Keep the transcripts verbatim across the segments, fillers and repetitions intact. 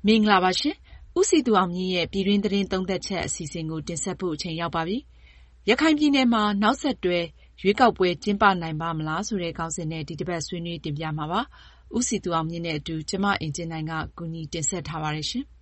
မင်္ဂလာပါရှင်။ဦးစည်သူအောင်မြင့်ရဲ့ပြည်တွင်းသတင်းသုံးသပ်ချက်အစီအစဉ်ကိုတင်ဆက်ဖို့အချိန်ရောက်ပါပြီ။ရခိုင်ပြည်နယ်မှာနောက်ဆက်တွဲရွေးကောက်ပွဲကျင်းပနိုင်ပါမလားဆိုတဲ့ခေါင်းစဉ်နဲ့ဒီတစ်ပတ်ဆွေးနွေးတင်ပြမှာပါ။ဦးစည်သူအောင်မြင့်နဲ့အတူကျမအင်ဂျင်နိုင်ကကူညီတင်ဆက်ထားပါတယ်ရှင်။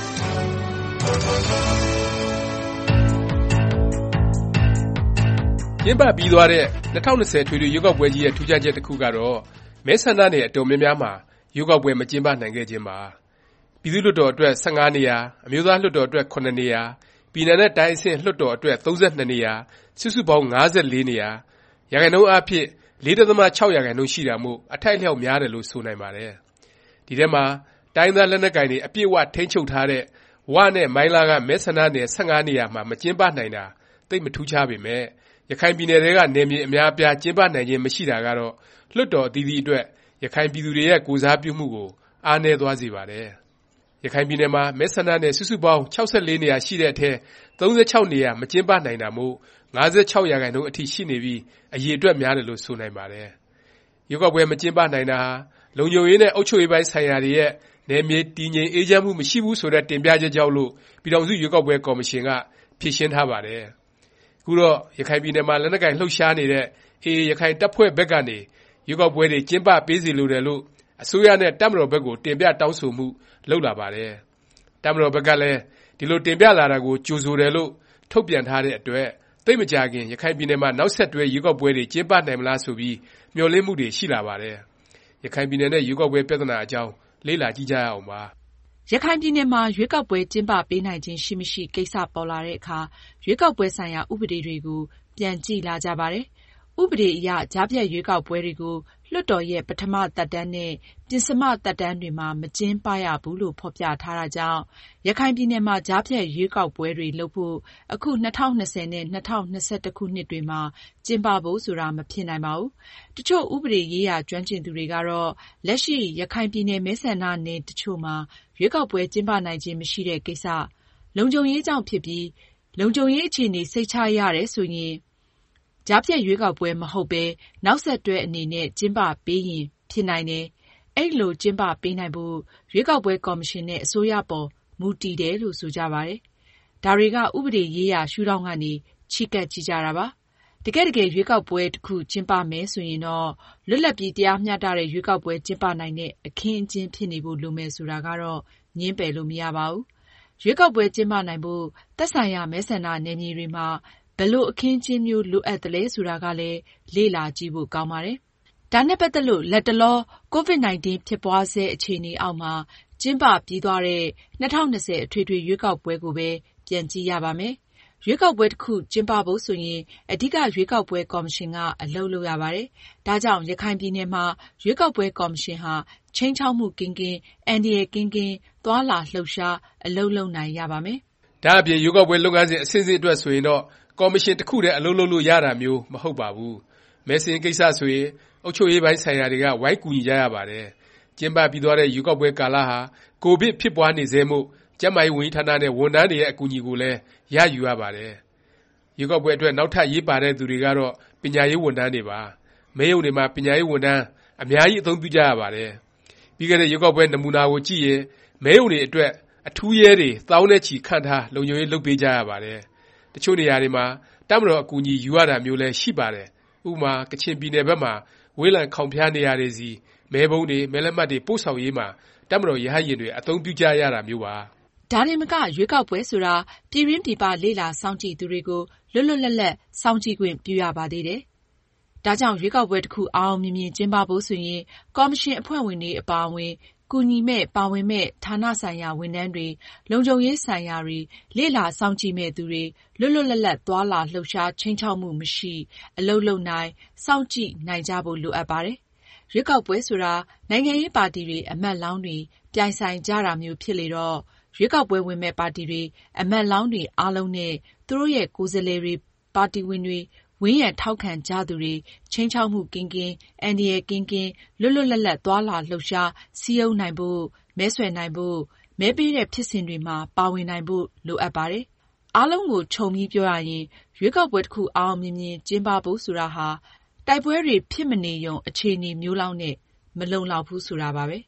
ကျင်းပပြီးသွားတဲ့၂၀၂၀ထွေထွေရွေးကောက်ပွဲကြီးရဲ့ထူးခြားချက်တစ်ခုကတော့မဲဆန္ဒနယ်အတော်များများမှာရွေးကောက်ပွဲမကျင်းပနိုင်ခဲ့ခြင်းပါ။ပြည်သူ့လွှတ်တော်အတွက်၁၅နေရာ၊အမျိုးသားလွှတ်တော်အတွက်၇နေရာ၊ပြည်နယ်နဲ့တိုင်းအဆင့်လွှတ်တော်အတွက်၃၂နေရာစုစုပေါင်း၅၄နေရာရာခိုင်နှုန်းအားဖြင့်၄ဒသမ၆ရာခိုင်နှုန်းရှိတာမို့အထိုက်အလျောက်များတယ်လို့ဆိုနိုင်ပါတယ်။ဒီထဲမှာတိုင်းသားလက်နက်ကိုင်တွေအပြည့်အဝထိန်းချုပ်ထားတဲ့ဝနဲ့မိုင်းလားကမဲဆန္ဒနယ်၁၅နေရာမှာမကျင်းပနိုင်တာသိပ်မထူးခြားပေမယ့်ရခိုင်ပြည်နယ်ထဲကနယ်မြေအများအပြားကျင်းပနိုင်ခြင်းမရှိတာကတော့လွှတ်တော်အသီးသီးအတွက်ရခိုင်ပြည်သူတွေရဲ့ကိုယ်စားပြုမှုကိုအားနည်းသွားစေပါတယ်။ရခိုင်ပြည်နယ်မှာမဲဆန္ဒနယ်စုစုပေါင်း၆၄နေရာရှိတဲ့အထဲ၃၆နေရာမကျင်းပနိုင်တာမို့၅၆ရာခိုင်နှုန်းအထိရှိနေပြီးအရေအတွက်များတယ်လို့ဆိုနိုင်ပါတယ်။ရွေးကောက်ပွဲမကျင်းပနိုင်တာဟာလုံခြုံရေးနဲ့အုပ်ချုပ်ရေးပိုင်းဆိုင်ရာတွေရဲ့နယ်မြေတည်ငြိမ်အေးချမ်းမှုမရှိဘူးဆိုတဲ့တင်ပြချက်ကြောင့်လို့ပြည်ထောင်စုရွေးကောက်ပွဲကော်မရှင်ကဖြေရှင်းထားပါတယ်။ခုတော့ရခိုင်ပြည်နယ်မှာလက်နက်ကိုင်လှုပ်ရှားနေတဲ့အေအေရခိုင်တပ်ဖွဲ့ဘက်ကနေရွေးကောက်ပွဲတွေကျင်းပပေးစီလိုတယ်လို့အစိုးရနဲ့တပ်မတော်ဘက်ကိုတင်ပြတောင်းဆိုမှုလုပ်လာပါတယ်။တပ်မတော်ဘက်ကလည်းဒီလိုတင်ပြလာတာကိုကြိုဆိုတယ်လို့ထုတ်ပြန်ထားတဲ့အတွက်သိပ်မကြာခင်ရခိုင်ပြည်နယ်မှာနောက်ဆက်တွဲရွေးကောက်ပွဲတွေကျင်းပနိုင်မလားဆိုပြီးမျှော်လင့်မှုတွေရှိလာပါတယ်။ရခိုင်ပြည်နယ်နဲ့ရွေးကောက်ပွဲပြဿနာအကြောင်းလေ့လာကြည့်ကြရအောင်ပါ။ရခိုင်ပြည်နယ်မှာရွေးကောက်ပွဲကျင်းပပေးနိုင်ခြင်းရှိမရှိကိစ္စပေါ်လာတဲ့အခါရွေးကောက်ပွဲဆိုင်ရာဥပဒေတွေကိုပြန်ကြည့်လာကြပါတယ်။ဥပဒေအရကြားဖြတ်ရွေးကောက်ပွဲတွေကိုလွှတ်တော်ရဲ့ပထမသက်တမ်းနဲ့ပဉ္စမသက်တမ်းတွေမှာမကျင်းပရဘူးလို့ဖော်ပြထားတာကြောင့်ရခိုင်ပြည်နယ်မှာကြားဖြတ်ရွေးကောက်ပွဲတွေလုပ်ဖို့အခု၂၀၂၀နဲ့၂၀၂၁ခုနှစ်တွေမှာကျင်းပဖို့ဆိုတာမဖြစ်နိုင်ပါဘူး။တချို့ဥပဒေရေးရာကျွမ်းကျင်သူတွေကတော့လက်ရှိရခိုင်ပြည်နယ်မဲဆန္ဒနယ်တချို့မှာရွေးကောက်ပွဲကျင်းပနိုင်ခြင်းမရှိတဲ့ကိစ္စလုံခြုံရေးကြောင့်ဖြစ်ပြီးလုံခြုံရေးအခြေအနေစိတ်ချရတယ်ဆိုရင်ကြားဖြတ်ရွေးကောက်ပွဲမဟုတ်ပဲနောက်ဆက်တွဲအနေနဲ့ကျင်းပပေးရင်ဖြစ်နိုင်တယ်။အဲ့လိုကျင်းပပေးနိုင်ဖို့ရွေးကောက်ပွဲကော်မရှင်နဲ့အစိုးရပေါ်မူတည်တယ်လို့ဆိုကြပါတယ်။ဒါတွေကဥပဒေရေးရာရှုထောင့်ကနေချဉ်းကပ်ကြည့်ကြတာပါ။တကယ်တကယ်ရွေးကောက်ပွဲတစ်ခုကျင်းပမယ်ဆိုရင်တော့လွတ်လပ်ပြီးတရားမျှတတဲ့ရွေးကောက်ပွဲကျင်းပနိုင်တဲ့အခင်းအကျင်းဖြစ်နေဖို့လိုမယ်ဆိုတာကတော့ငြင်းပယ်လို့မရပါဘူး။ရွေးကောက်ပွဲကျင်းပနိုင်ဖို့သက်ဆိုင်ရာမဲဆန္ဒနယ်မြေတွေမှာဘယ်လိုအခင်းအကျင်းမျိုးလိုအပ်သလဲဆိုတာကလည်းလေ့လာကြည့်ဖို့ကောင်းပါတယ်။ဒါနဲ့ပတ်သက်လို့လတ်တလောကိုဗစ်၁၉ဖြစ်ပွားဆဲအခြေအနေအောက်မှာကျင်းပပြီးသွားတဲ့၂၀၂၀အထွေထွေရွေးကောက်ပွဲကိုပဲပြန်ကြည့်ရပါမယ်။ရွေးကောက်ပွဲတစ်ခုကျင်းပဖို့ဆိုရင်အဓိကရွေးကောက်ပွဲကော်မရှင်ကအလုပ်လုပ်ရပါတယ်။ဒါကြောင့်ရခိုင်ပြည်နယ်မှာရွေးကောက်ပွဲကော်မရှင်ဟာခြိမ်းခြောက်မှုကင်းကင်းအန္တရာယ်ကင်းကင်းသွားလာလှုပ်ရှားအလုပ်လုပ်နိုင်ရပါမယ်။ဒါအပြင်ရွေးကောက်ပွဲလုပ်ငန်းစဉ်အဆင့်ဆင့်အတွက်ဆိုရင်တော့ကော်မရှင်တစ်ခုတည်းအလုပ်လုပ်လို့ရတာမျိုးမဟုတ်ပါဘူး။မဲစာရင်းကိစ္စဆိုရင်အုပ်ချုပ်ရေးပိုင်းဆိုင်ရာတွေကဝိုင်းကူညီကြရပါတယ်။ကျင်းပပြီးသွားတဲ့ရွေးကောက်ပွဲကာလဟာကိုဗစ်ဖြစ်ပွားနေစေမို့ကျန်းမာရေးဝန်ကြီးဌာနနဲ့ဝန်ထမ်းတွေရဲ့အကူအညီကိုလည်းရယူရပါတယ်။ရွေးကောက်ပွဲအတွက်နောက်ထပ်ရေးပါတဲ့သူတွေကတော့ပညာရေးဝန်ထမ်းတွေပါ။မဲရုံတွေမှာပညာရေးဝန်ထမ်းအများကြီးအသုံးပြုကြရပါတယ်။ပြီးခဲ့တဲ့ရွေးကောက်ပွဲနမူနာကိုကြည့်ရင်မဲရုံတွေအတွက်အထူးရဲတွေသောင်းနဲ့ချီခန့်ထားလုံခြုံရေးလုပ်ပေးကြရပါတယ်။တချို့နေရာတွေမှာတပ်မတော်အကူအညီယူရတာမျိုးလည်းရှိပါတယ်။ဥပမာကချင်ပြည်နယ်ဘက်မှာဝေးလံခေါင်ဖျားနေရာတွေစီမဲပုံးတွေမဲလက်မှတ်တွေပို့ဆောင်ရေးမှာတပ်မတော်ရဟတ်ယာဉ်တွေအသုံးပြုကြရတာမျိုးပါ။ဒါတင်မကရွေးကောက်ပွဲဆိုတာပြည်တွင်းပြည်ပလေ့လာစောင့်ကြည့်သူတွေကိုလွတ်လွတ်လပ်လပ်စောင့်ကြည့်ခွင့်ပြုရပါသေးတယ်။ဒါကြောင့်ရွေးကောက်ပွဲတစ်ခုအောင်အောင်မြင်မြင်ကျင်းပဖို့ဆိုရင်ကော်မရှင်အဖွဲ့ဝင်တွေအပါအဝင်ကူညီမဲ့ပါဝင်မဲ့ဌာနဆိုင်ရာဝန်ထမ်းတွေလုံခြုံရေးဆိုင်ရာတွေလေ့လာစောင့်ကြည့်မဲ့သူတွေလွတ်လွတ်လပ်လပ်သွားလာလှုပ်ရှားချိန်ချောက်မှုမရှိအလုပ်လုပ်နိုင်စောင့်ကြည့်နိုင်ကြဖို့လိုအပ်ပါတယ်။ရွေးကောက်ပွဲဆိုတာနိုင်ငံရေးပါတီတွေအမတ်လောင်းတွေပြိုင်ဆိုင်ကြတာမျိုးဖြစ်လေတော့ရွေးကောက်ပွဲဝင်မဲ့ပါတီတွေအမတ်လောင်းတွေအားလုံးနဲ့သူတို့ရဲ့ကိုယ်စားလှယ်တွေပါတီဝင်တွေဝင်းရံထောက်ခံကြသူတွေချိန်ချောက်မှုကင်းကင်းအန္တရာယ်ကင်းကင်းလွတ်လွတ်လပ်လပ်သွားလာလှုပ်ရှားစည်းရုံးနိုင်ဖို့မဲဆွယ်နိုင်ဖို့မဲပေးတဲ့ဖြစ်စဉ်တွေမှာပါဝင်နိုင်ဖို့လိုအပ်ပါတယ်။အားလုံးကိုခြုံပြီးပြောရရင်ရွေးကောက်ပွဲတစ်ခုအောင်အောင်မြင်မြင်ကျင်းပဖို့ဆိုတာဟာတိုက်ပွဲတွေဖြစ်မနေရုံအခြေအနေမျိုးလောက်နဲ့မလုံလောက်ဘူးဆိုတာပါပဲ။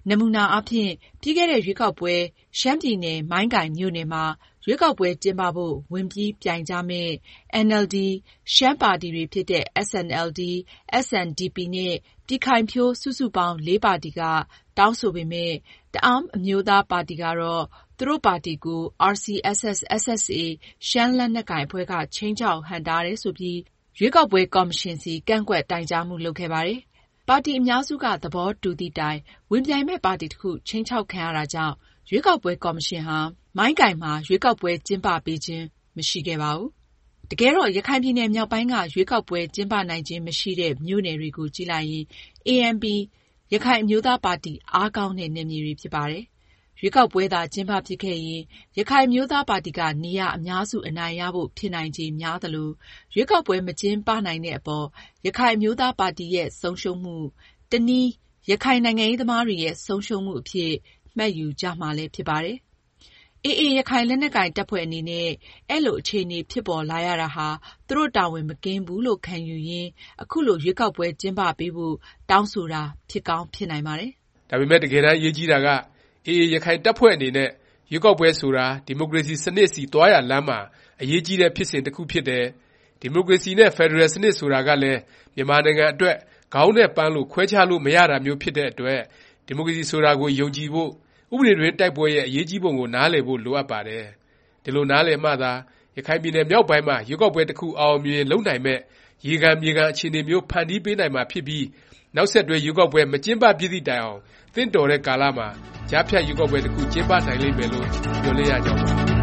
နမူနာအားဖြင့်ပြီးခဲ့တဲ့ရွေးကောက်ပွဲရှမ်းပြည်နယ်မိုင်းကိုင်မြို့နယ်မှာရွေးကောက်ပွဲကျင်းပဖို့ဝင်ပြီးပြိုင်ကြမယ့် အန်အယ်လ်ဒီ ရှမ်းပါတီတွေဖြစ်တဲ့ အက်စ် အန် အယ်လ် ဒီ အက်စ် အန် ဒီ ပီ နဲ့ပြည်ခိုင်ဖြိုးစုစုပေါင်းလေးပါတီကတောင်းဆိုပေမယ့် တအာင်းအမျိုးသားပါတီကတော့သူတို့ပါတီကို အာရ် စီ အက်စ် အက်စ် အက်စ် အက်စ် အေ ရှမ်းလက်နက်ကိုင်အဖွဲ့ကခြိမ်းခြောက်ဟန့်တားတယ်ဆိုပြီးရွေးကောက်ပွဲကော်မရှင်ဆီကန့်ကွက်တိုင်ကြားမှုလုပ်ခဲ့ပါတယ်။ပါတီအများစုကသဘောတူသည့်တိုင်ဝင်ပြိုင်မဲ့ပါတီတစ်ခုခြိမ်းခြောက်ခံရတာကြောင့်ရွေးကောက်ပွဲကော်မရှင်ဟာမိုင်းကိုင်မှာရွေးကောက်ပွဲကျင်းပပေးခြင်းမရှိခဲ့ပါဘူး။တကယ်တော့ရခိုင်ပြည်နယ်မြောက်ပိုင်းကရွေးကောက်ပွဲကျင်းပနိုင်ခြင်းမရှိတဲ့မြို့နယ်တွေကိုကြည့်လိုက်ရင် အေ အမ် ပီ ရခိုင်အမျိုးသားပါတီအားကောင်းတဲ့နယ်မြေတွေဖြစ်ပါတယ်။ရွေးကောက်ပွဲသာကျင်းပဖြစ်ခဲ့ရင်ရခိုင်အမျိုးသားပါတီကနေရာအများစုအနိုင်ရဖို့ဖြစ်နိုင်ခြေများသလိုရွေးကောက်ပွဲမကျင်းပနိုင်တဲ့အပေါ်ရခိုင်အမျိုးသားပါတီရဲ့ဆုံးရှုံးမှုတနည်းရခိုင်နိုင်ငံရေးသမားတွေရဲ့ဆုံးရှုံးမှုအဖြစ်မှတ်ယူကြမှာလည်းဖြစ်ပါတယ်။ အေအေ ရခိုင်လက်နက်ကိုင်တပ်ဖွဲ့အနေနဲ့အဲ့လိုအခြေအနေဖြစ်ပေါ်လာရတာဟာသူတို့တာဝန်မကင်းဘူးလို့ခံယူရင်းအခုလိုရွေးကောက်ပွဲကျင်းပပေးဖို့တောင်းဆိုတာဖြစ်ကောင်းဖြစ်နိုင်ပါတယ်။ဒါပေမဲ့တကယ်တမ်းအရေးကြီးတာကအေအေ ရခိုင်တပ်ဖွဲ့အနေနဲ့ရွေးကောက်ပွဲဆိုတာဒီမိုကရေစီစနစ်စီသွားရလမ်းမှာအရေးကြီးတဲ့ဖြစ်စဉ်တစ်ခုဖြစ်တယ်။ဒီမိုကရေစီနဲ့ဖက်ဒရယ်စနစ်ဆိုတာကလည်းမြန်မာနိုင်ငံအတွက်ခေါင်းနဲ့ပန်းလို့ခွဲခြားလို့မရတာမျိုးဖြစ်တဲ့အတွက်ဒီမိုကရေစီဆိုတာကိုယုံကြည်ဖို့ဥပဒေတွင်းတိုက်ပွဲရဲ့အရေးကြီးပုံကိုနားလည်ဖို့လိုအပ်ပါတယ်။ဒီလိုနားလည်မှသာရခိုင်ပြည်နယ်မြောက်ပိုင်းမှာရွေးကောက်ပွဲတစ်ခုအောင်မြင်လုပ်နိုင်မဲ့ရေခံမြေခံအခြေအနေမျိုးဖန်တီးပေးနိုင်မှာဖြစ်ပြီးနောက်ဆက်တွဲရွေးကောက်ပွဲမကျင်းပပြည့်သည့်တိုင်အောင်သင့်တော်တဲ့ကာလမှာကြားဖြတ်ရွေးကောက်ပွဲတစ်ခုကျင်းပနိုင်လိမ့်မယ်လို့မျှော်လင့်ရကြောင်းပါ